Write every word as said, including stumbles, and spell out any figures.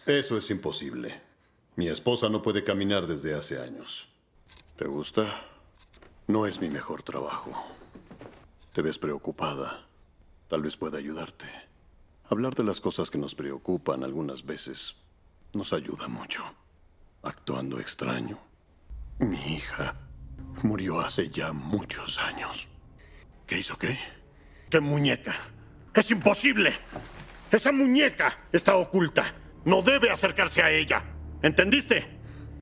Eso es imposible. Mi esposa no puede caminar desde hace años. ¿Te gusta? No es mi mejor trabajo. Te ves preocupada. Tal vez pueda ayudarte. Hablar de las cosas que nos preocupan algunas veces nos ayuda mucho. Actuando extraño. Mi hija murió hace ya muchos años. ¿Qué hizo qué? ¿Qué muñeca? ¡Es imposible! ¡Esa muñeca está oculta! No debe acercarse a ella. ¿Entendiste?